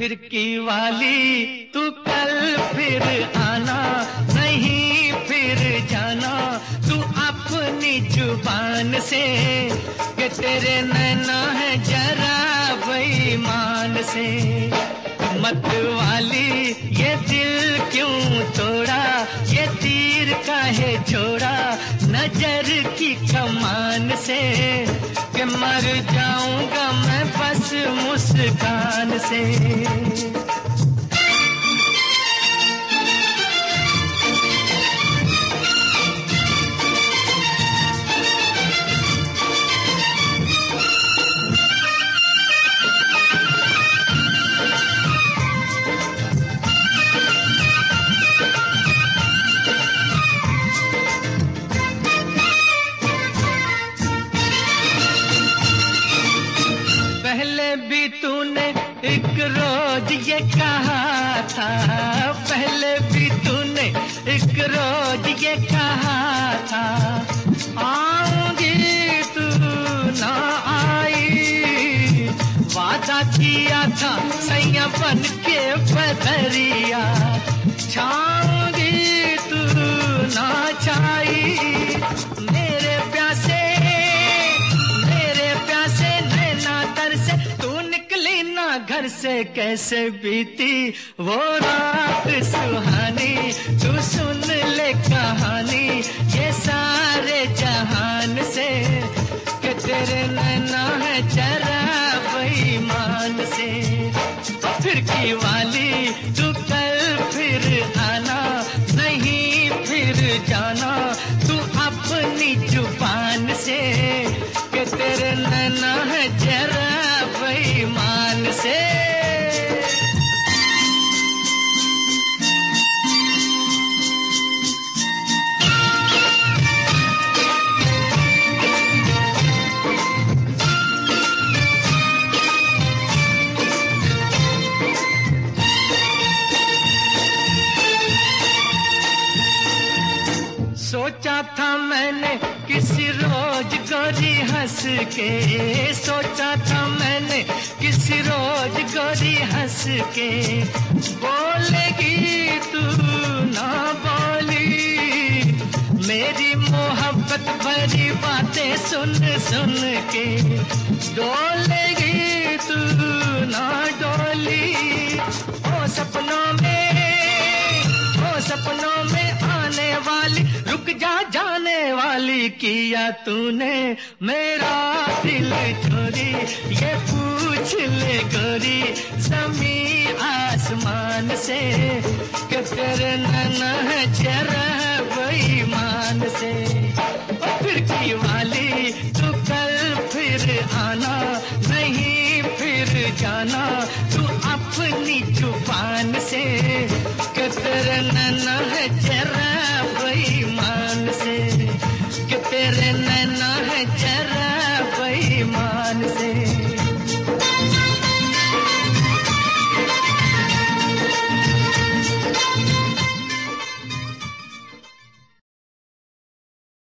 फिरकी वाली तू कल फिर आना, नहीं फिर जाना तू अपनी जुबान से, कि तेरे नैना है जरा बेईमान से। मत वाली ये दिल क्यों तोड़ा, ये तीर काहे छोड़ा नजर की कमान से, कि मर जाऊंगा मैं बस मुस्कान से। पहले भी तूने एक रोज ये कहा था, पहले भी तूने एक रोज ये कहा था, आऊंगी तू ना आई। वादा किया था सैया बन के बदरिया, छाऊंगी तू ना छाई। मेरे प्यासे नैना दर से तू निकली ना घर से, कैसे बीती वो रात सुहानी। तू सुन ले कहानी ये सारे जहान से, कि तेरे नैना है जरा बेईमान से। फिरकी वाली तू कल फिर आना, नहीं फिर जाना तू अपनी जुबान से, कि तेरे नैना है जरा बेईमान से। सोचा था मैंने किसी रोज गोरी हंस के, सोचा था मैंने किसी रोज गोरी हंस के, बोलेगी तू ना बोली मेरी मोहब्बत भरी बातें सुन सुन के, डोलेगी तू ना डोली। ओ सपनों में आने वाली, रुक जा जाने वाली, किया तूने मेरा दिल चोरी। ये पूछ ले गोरी ज़मी आसमान से, कि तेरे नैना है जरा बेईमान से। फिरकी वाली तू कल फिर आना, नहीं फिर जाना तू अपनी जुबान से, कि तेरे नैना है जरा